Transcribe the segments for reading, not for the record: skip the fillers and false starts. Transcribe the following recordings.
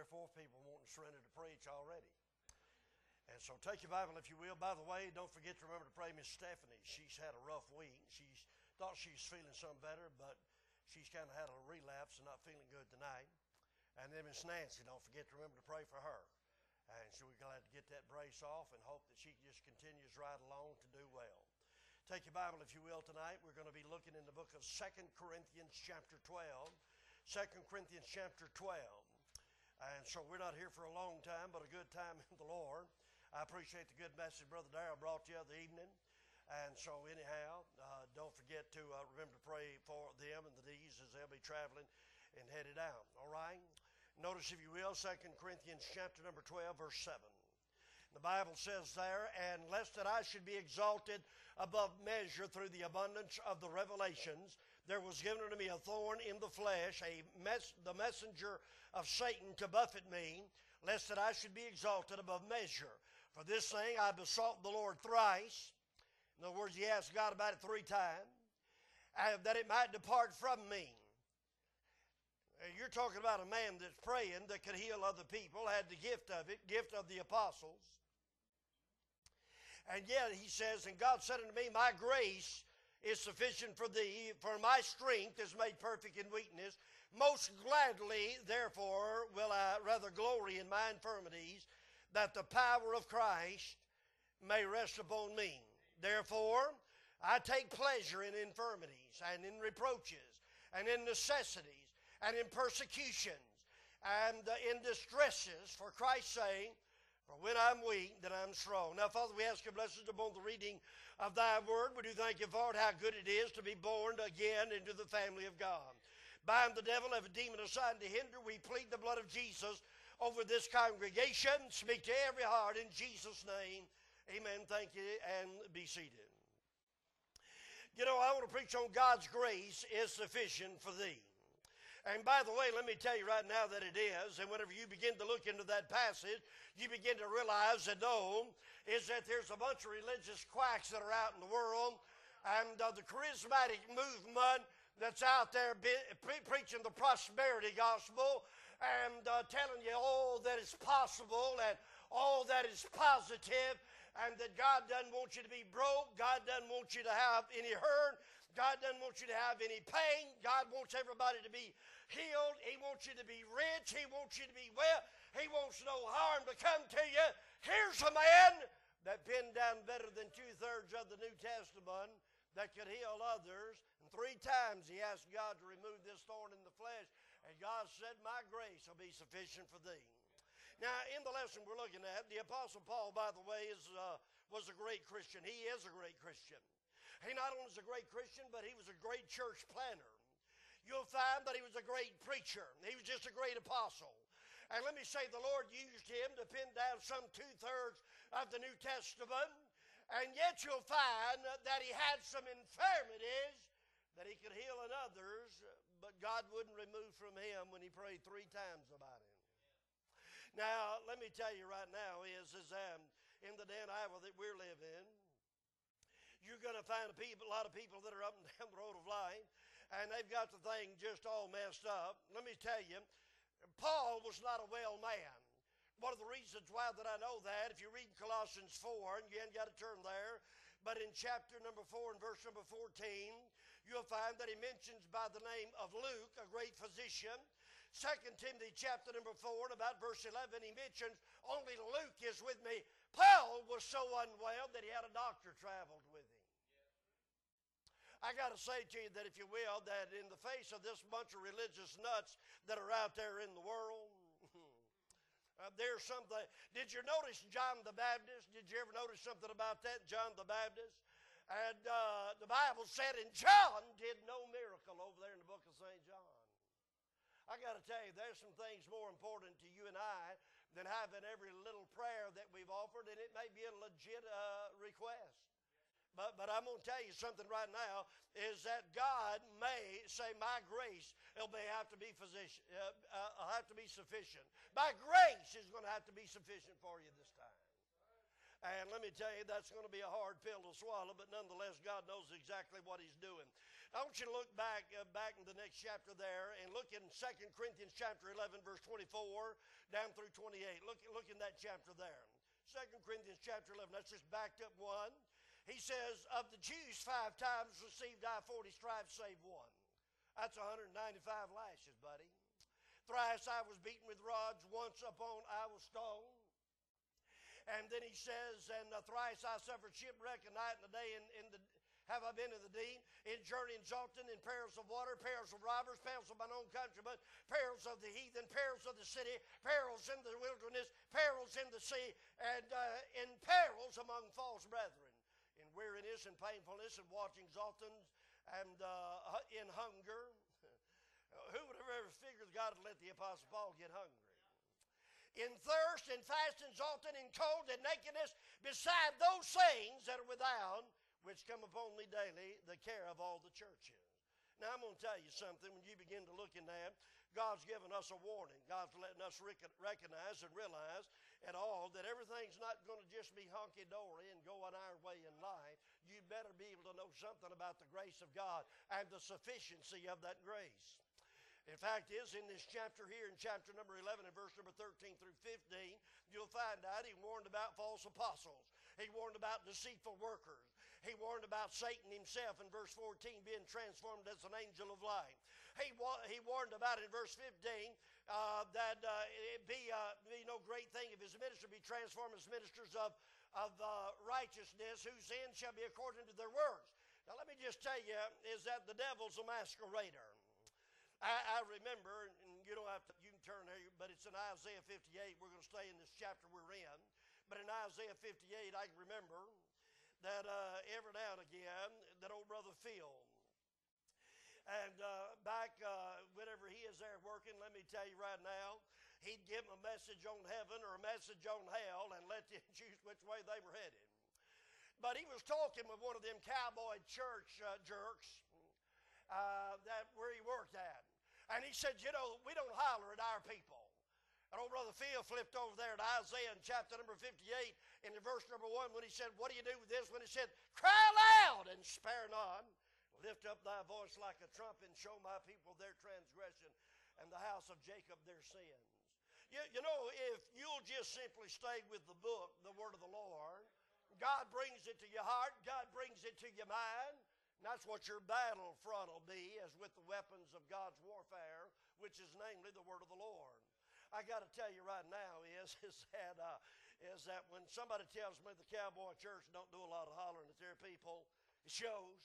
or 4 people wanting to surrender to preach already. And so take your Bible, if you will. By the way, don't forget to remember to pray Miss Stephanie. She's had a rough week. She's thought she's feeling some better, but she's kind of had a relapse and not feeling good tonight. And then Miss Nancy, don't forget to remember to pray for her. And so we're glad to get that brace off and hope that she just continues right along to do well. Take your Bible, if you will, tonight. We're going to be looking in the book of 2 Corinthians chapter 12. 2 Corinthians chapter 12. And so we're not here for a long time, but a good time in the Lord. I appreciate the good message Brother Darrell brought the other evening. And so anyhow, don't forget to remember to pray for them and the D's as they'll be traveling and headed out. All right? Notice, if you will, 2 Corinthians chapter number 12, verse 7. The Bible says there, "And lest that I should be exalted above measure through the abundance of the revelations, there was given unto me a thorn in the flesh, the messenger of Satan to buffet me, lest that I should be exalted above measure. For this thing I besought the Lord thrice." In other words, he asked God about it 3 times, "that it might depart from me." You're talking about a man that's praying that could heal other people, had the gift of it, gift of the apostles. And yet he says, "And God said unto me, My grace is sufficient for thee, for my strength is made perfect in weakness. Most gladly, therefore, will I rather glory in my infirmities, that the power of Christ may rest upon me. Therefore, I take pleasure in infirmities, and in reproaches, and in necessities, and in persecutions, and in distresses, for Christ's sake. For when I'm weak, then I'm strong." Now, Father, we ask your blessings upon the reading of thy word. We do thank you for it, how good it is to be born again into the family of God. Bind the devil, every demon assigned to hinder. We plead the blood of Jesus over this congregation. Speak to every heart in Jesus' name. Amen. Thank you, and be seated. You know, I want to preach on God's grace is sufficient for thee. And by the way, let me tell you right now that it is. And whenever you begin to look into that passage, you begin to realize and know is that there's a bunch of religious quacks that are out in the world. And the charismatic movement that's out there preaching the prosperity gospel and telling you all that is possible and all that is positive, and that God doesn't want you to be broke. God doesn't want you to have any hurt. God doesn't want you to have any pain. God wants everybody to be healed. He wants you to be rich. He wants you to be well. He wants no harm to come to you. Here's a man that penned down better than 2/3 of the New Testament that could heal others. And 3 times he asked God to remove this thorn in the flesh. And God said, "My grace will be sufficient for thee." Now, in the lesson we're looking at, the Apostle Paul, by the way, was a great Christian. He is a great Christian. He not only was a great Christian, but he was a great church planter. You'll find that he was a great preacher. He was just a great apostle. And let me say, the Lord used him to pin down some 2/3 of the New Testament. And yet you'll find that he had some infirmities that he could heal in others, but God wouldn't remove from him when he prayed 3 times about him. Now, let me tell you right now is in the day and hour that we're living, you're going to find a lot of people that are up and down the road of life, and they've got the thing just all messed up. Let me tell you, Paul was not a well man. One of the reasons why that I know that, if you read Colossians 4, and you ain't got to turn there, but in chapter number 4 and verse number 14, you'll find that he mentions by the name of Luke, a great physician. 2 Timothy chapter number 4 and about verse 11, he mentions, "Only Luke is with me." Paul was so unwell that he had a doctor traveled with him. I got to say to you that, if you will, that in the face of this bunch of religious nuts that are out there in the world, there's something. Did you notice John the Baptist? Did you ever notice something about that, John the Baptist? And the Bible said, and John did no miracle over there in the book of St. John. I got to tell you, there's some things more important to you and I than having every little prayer that we've offered, and it may be a legit request. But I'm going to tell you something right now, is that God may say, "My grace will have to be sufficient." My grace is going to have to be sufficient for you this time. And let me tell you, that's going to be a hard pill to swallow, but nonetheless, God knows exactly what he's doing. I want you to look back in the next chapter there and look in 2 Corinthians chapter 11, verse 24 down through 28. Look in that chapter there. 2 Corinthians chapter 11, that's just backed up one. He says, of the Jews 5 times received I 40 stripes, save one. That's 195 lashes, buddy. Thrice I was beaten with rods, once upon I was stoned. And then he says, and thrice I suffered shipwreck, a night and a day have I been in the deep, in journeyings often, in perils of water, perils of robbers, perils of mine own countrymen, perils of the heathen, perils of the city, perils in the wilderness, perils in the sea, and in perils among false brethren, in weariness and painfulness, and watchings often, and in hunger. Who would have ever figured God would let the Apostle Paul get hungry? In thirst, and fastings often, in cold, and nakedness, beside those things that are without, which come upon me daily, the care of all the churches. Now, I'm going to tell you something. When you begin to look in that, God's given us a warning. God's letting us recognize and realize at all that everything's not going to just be honky-dory and going our way in life. You better be able to know something about the grace of God and the sufficiency of that grace. In fact, is in this chapter here, in chapter number 11 and verse number 13 through 15, you'll find out he warned about false apostles. He warned about deceitful workers. He warned about Satan himself in verse 14 being transformed as an angel of light. He warned about in verse 15 that it be no great thing if his minister be transformed as ministers of righteousness, whose end shall be according to their works. Now let me just tell you, is that the devil's a masquerader. I remember, and you can turn here, but it's in Isaiah 58. We're going to stay in this chapter we're in. But in Isaiah 58, I can remember that every now and again, that old brother Phil, and back whenever he is there working, let me tell you right now, he'd give them a message on heaven or a message on hell and let them choose which way they were headed. But he was talking with one of them cowboy church jerks where he worked at. And he said, you know, we don't holler at our people. And old brother Phil flipped over there to Isaiah in chapter number 58 in the verse number 1 when he said, what do you do with this? When he said, cry loud and spare not. Lift up thy voice like a trumpet and show my people their transgression and the house of Jacob their sins. You know, if you'll just simply stay with the book, the word of the Lord, God brings it to your heart, God brings it to your mind, and that's what your battle front will be, as with the weapons of God's warfare, which is namely the word of the Lord. I got to tell you right now is that when somebody tells me the cowboy church don't do a lot of hollering at their people, it shows.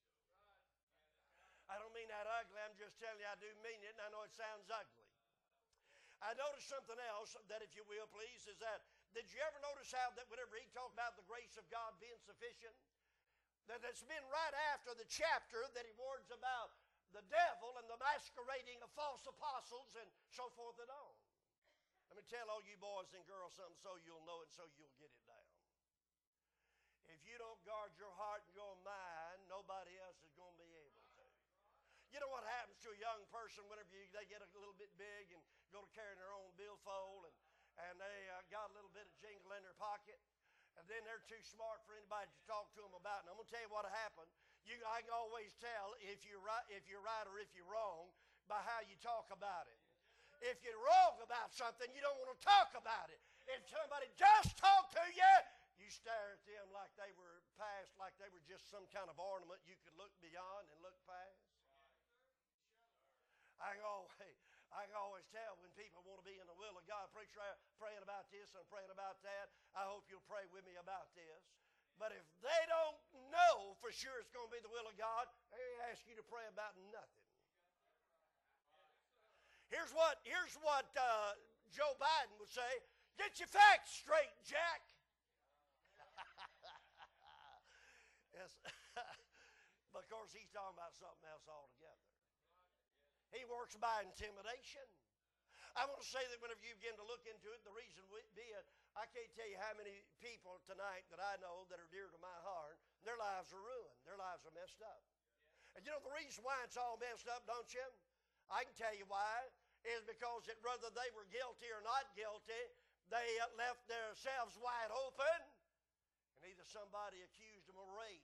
I don't mean that ugly. I'm just telling you I do mean it, and I know it sounds ugly. I noticed something else that, if you will, please, is that, did you ever notice how that whenever he talked about the grace of God being sufficient, that it's been right after the chapter that he warns about the devil and the masquerading of false apostles and so forth and on. Let me tell all you boys and girls something so you'll know it, so you'll get it down. If you don't guard your heart and your mind, nobody else is going to be able to. You know what happens to a young person whenever they get a little bit big and go to carrying their own billfold and they got a little bit of jingle in their pocket, and then they're too smart for anybody to talk to them about. And I'm going to tell you what happened. I can always tell if you're right or if you're wrong by how you talk about it. If you're wrong about something, you don't want to talk about it. If somebody just talk to you, you stare at them like they were past, like they were just some kind of ornament you could look beyond and look past. I can always tell when people want to be in the will of God. Preacher, I'm praying about this and I'm praying about that. I hope you'll pray with me about this. But if they don't know for sure it's going to be the will of God, they ask you to pray about nothing. Here's what Joe Biden would say: get your facts straight, Jack. Yes. But of course he's talking about something else altogether. He works by intimidation. I want to say that whenever you begin to look into it, the reason being, I can't tell you how many people tonight that I know that are dear to my heart, their lives are ruined. Their lives are messed up. And you know the reason why it's all messed up, don't you? I can tell you why. Is because that whether they were guilty or not guilty, they left themselves wide open. And either somebody accused them of rape,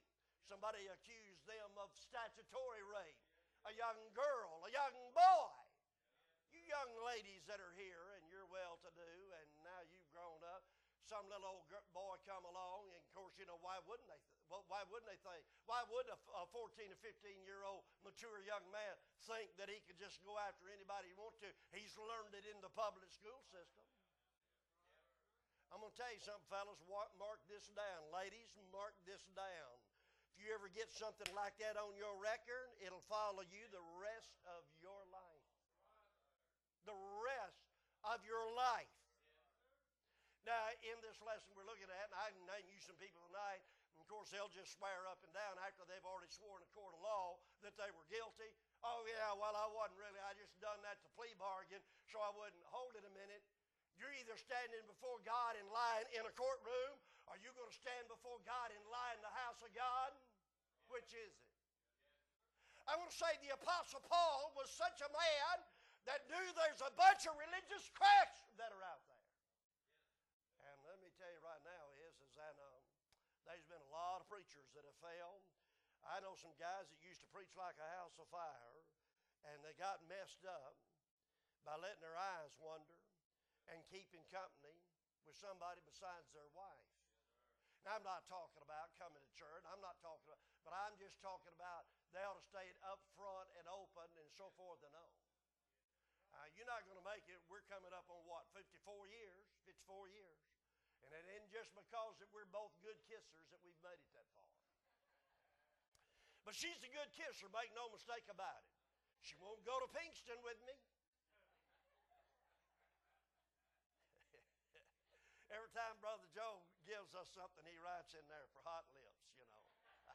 Somebody accused them of statutory rape. A young girl, a young boy. You young ladies that are here and you're well-to-do and now you've grown up, some little old boy come along, and of course, you know, why wouldn't they think? Why would a 14 or 15-year-old mature young man think that he could just go after anybody he wants to? He's learned it in the public school system. I'm going to tell you something, fellas. Mark this down. Ladies, mark this down. If you ever get something like that on your record, it'll follow you the rest of your life. The rest of your life. Now, in this lesson we're looking at, and I can name you some people tonight, and of course they'll just swear up and down after they've already sworn in a court of law that they were guilty. Oh yeah, well I wasn't really, I just done that to plea bargain so I wouldn't. Hold it a minute. You're either standing before God and lying in a courtroom, or you're going to stand before God and lie in the house of God. Which is it? I want to say the Apostle Paul was such a man that knew there's a bunch of religious cracks that are out there. And let me tell you right now is that there's been a lot of preachers that have failed. I know some guys that used to preach like a house of fire, and they got messed up by letting their eyes wander and keeping company with somebody besides their wife. Now, I'm not talking about coming to church. But I'm just talking about they ought to stay up front and open and so forth and on. You're not going to make it. We're coming up on what, 54 years? 54 years. And it isn't just because that we're both good kissers that we've made it that far. But she's a good kisser, make no mistake about it. She won't go to Pinkston with me. Every time Brother Joe gives us something, he writes in there for hot lips, you know.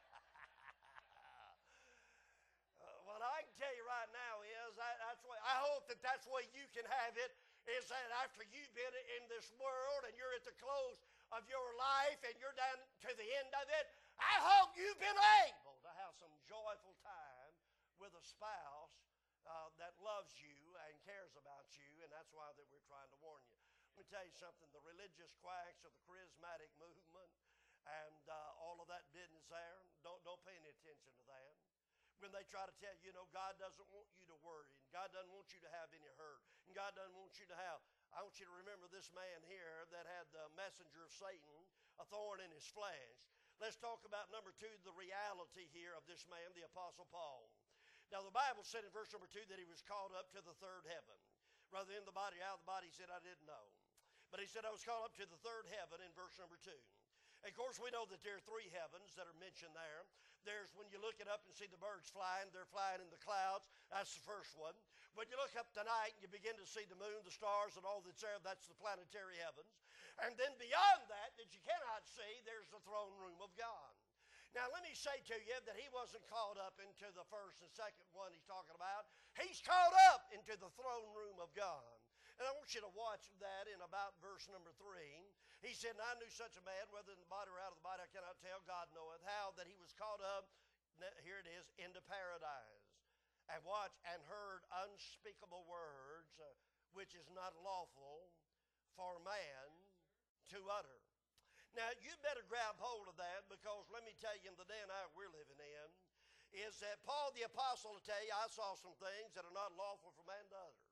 What I can tell you right now is I hope that's the way you can have it, is that after you've been in this world and you're at the close of your life and you're down to the end of it, I hope you've been able to have some joyful time with a spouse that loves you and cares about you, and that's why that we're trying to warn you. Let me tell you something, the religious quacks of the charismatic movement and all of that business there, don't pay any attention to that. When they try to tell you, God doesn't want you to worry, and God doesn't want you to have any hurt, and God doesn't want you to have, I want you to remember this man here that had the messenger of Satan, a thorn in his flesh. Let's talk about number 2, the reality here of this man, the Apostle Paul. Now the Bible said in verse number 2 that he was called up to the third heaven. Rather in the body, out of the body, he said, I didn't know. But he said, I was called up to the third heaven in verse number 2. And of course, we know that there are 3 heavens that are mentioned there. There's when you look it up and see the birds flying, they're flying in the clouds. That's the first one. When you look up tonight and you begin to see the moon, the stars, and all that's there, that's the planetary heavens. And then beyond that you cannot see, there's the throne room of God. Now, let me say to you that he wasn't called up into the first and second one he's talking about. He's called up into the throne room of God. And I want you to watch that in about verse number 3. He said, and I knew such a man, whether in the body or out of the body, I cannot tell, God knoweth, how that he was caught up, here it is, into paradise. And watch, and heard unspeakable words, which is not lawful for man to utter. Now, you better grab hold of that, because let me tell you, in the day and hour we're living in, is that Paul the Apostle will tell you, I saw some things that are not lawful for man to utter.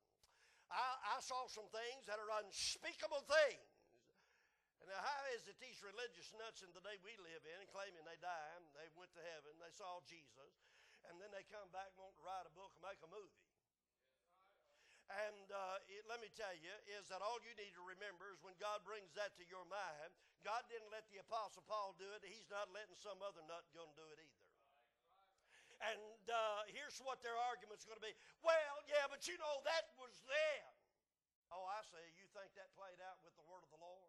I saw some things that are unspeakable things. And now, how is it these religious nuts in the day we live in, claiming they died, and they went to heaven, they saw Jesus, and then they come back and want to write a book and make a movie? And let me tell you, is that all you need to remember is when God brings that to your mind, God didn't let the Apostle Paul do it. He's not letting some other nut go and do it either. And here's what their argument's going to be. Well, yeah, but that was then. Oh, I see. You think that played out with the word of the Lord?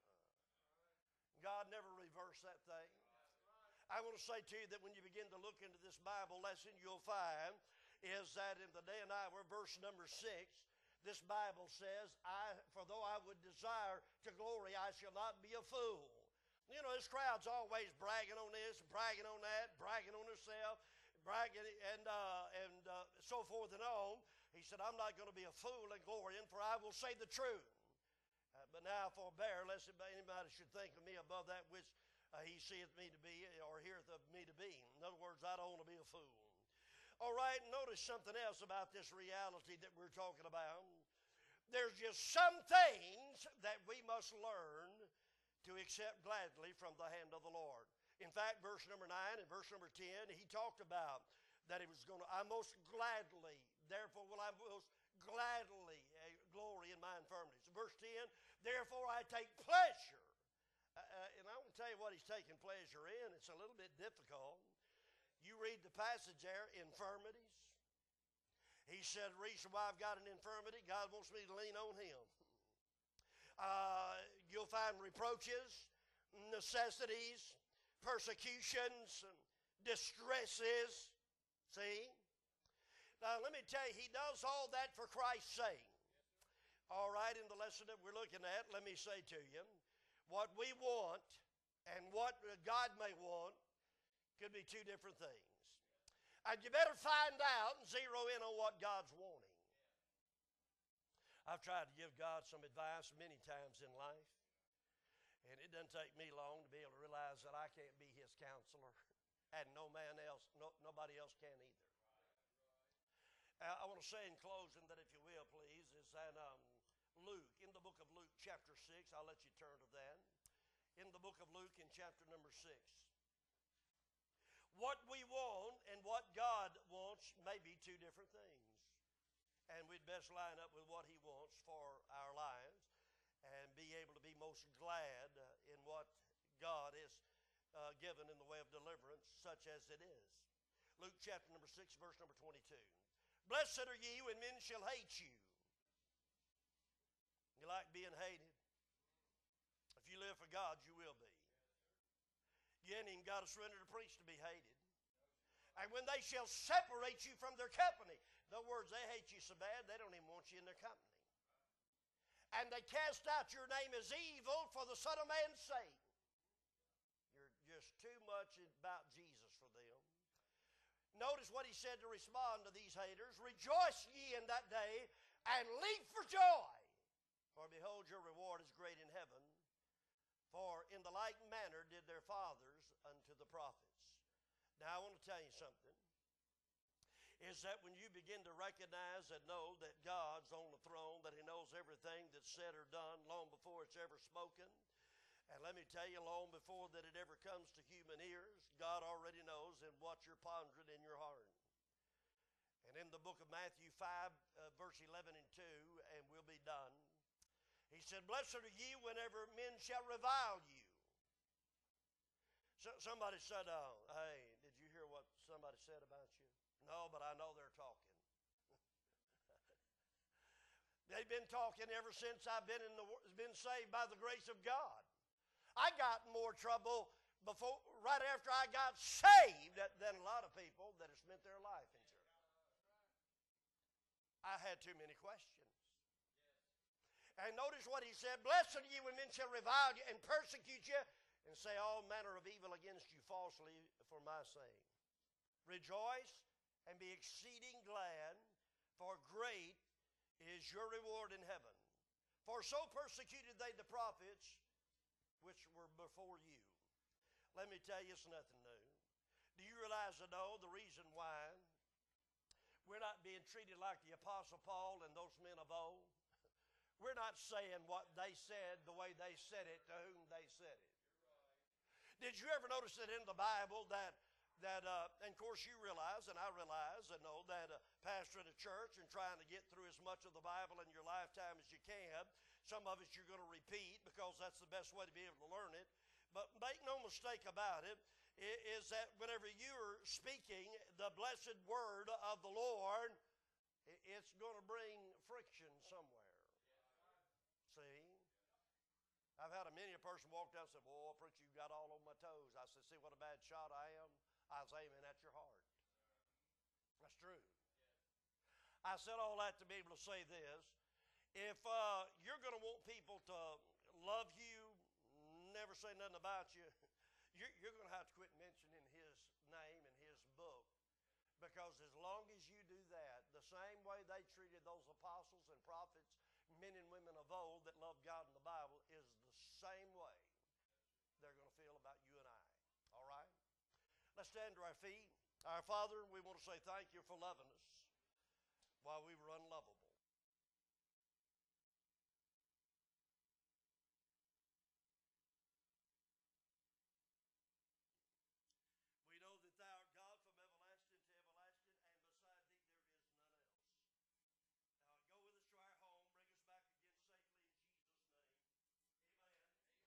God never reversed that thing. I want to say to you that when you begin to look into this Bible lesson, you'll find is that in the day and hour, verse number 6, this Bible says, for though I would desire to glory, I shall not be a fool. This crowd's always bragging on this, bragging on that, bragging on herself, bragging and so forth and on. He said, I'm not going to be a fool and glorying, for I will say the truth. But now forbear, lest anybody should think of me above that which He seeth me to be, or heareth of me to be. In other words, I don't want to be a fool. All right, notice something else about this reality that we're talking about. There's just some things that we must learn to accept gladly from the hand of the Lord. In fact, verse number 9 and verse number 10, he talked about that he was going to, I most gladly, therefore will I most gladly glory in my infirmities. Verse 10, therefore I take pleasure. And I want to tell you what he's taking pleasure in. It's a little bit difficult. You read the passage there, infirmities. He said, the reason why I've got an infirmity, God wants me to lean on him. You'll find reproaches, necessities, persecutions, distresses. See? Now, let me tell you, he does all that for Christ's sake. All right, in the lesson that we're looking at, let me say to you, what we want and what God may want could be two different things. And you better find out and zero in on what God's wanting. I've tried to give God some advice many times in life, and it doesn't take me long to be able to realize that I can't be his counselor, and nobody else can either. I want to say in closing that, if you will, please, is that Luke, in the book of Luke chapter 6, I'll let you turn to that. In the book of Luke in chapter number 6. What we want and what God wants may be two different things. And we'd best line up with what he wants for our lives and be able to be most glad in what God has given in the way of deliverance, such as it is. Luke chapter number 6, verse number 22. Blessed are ye when men shall hate you. You like being hated? If you live for God, you will be. You ain't even got to surrender to preach to be hated. And when they shall separate you from their company, in other words, they hate you so bad, they don't even want you in their company. And they cast out your name as evil for the Son of Man's sake. You're just too much about Jesus for them. Notice what he said to respond to these haters. Rejoice ye in that day, and leap for joy. For behold, your reward is great in heaven. For in the like manner did their fathers unto the prophets. Now I want to tell you something. Is that when you begin to recognize and know that God's on the throne, that he knows everything that's said or done long before it's ever spoken. And let me tell you, long before that it ever comes to human ears, God already knows in what you're pondering in your heart. And in the book of Matthew 5, verse 11 and 2, and we'll be done, he said, blessed are ye whenever men shall revile you. So, somebody said, hey, did you hear what somebody said about you? No, but I know they're talking. They've been talking ever since I've been saved by the grace of God. I got in more trouble right after I got saved than a lot of people that have spent their life in church. I had too many questions. And notice what he said, blessed are ye when men shall revile you and persecute you and say all manner of evil against you falsely for my sake. Rejoice and be exceeding glad, for great is your reward in heaven. For so persecuted they the prophets which were before you. Let me tell you, it's nothing new. Do you realize, the reason why we're not being treated like the Apostle Paul and those men of old? We're not saying what they said the way they said it to whom they said it. Did you ever notice that in the Bible that and of course you realize, and I realize and know that pastoring a church and trying to get through as much of the Bible in your lifetime as you can, some of it you're going to repeat because that's the best way to be able to learn it. But make no mistake about it, is that whenever you're speaking the blessed word of the Lord, it's going to bring friction somewhere. See? I've had many a person walk down and say, boy, preacher, you got all on my toes. I said, see what a bad shot I am? I was aiming at your heart. That's true. I said all that to be able to say this. If you're going to want people to love you, never say nothing about you, you're going to have to quit mentioning his name and his book. Because as long as you do that, the same way they treated those apostles and prophets, men and women of old that loved God in the Bible, is the same way they're going to feel about you and Let's stand to our feet. Our Father, we want to say thank you for loving us while we were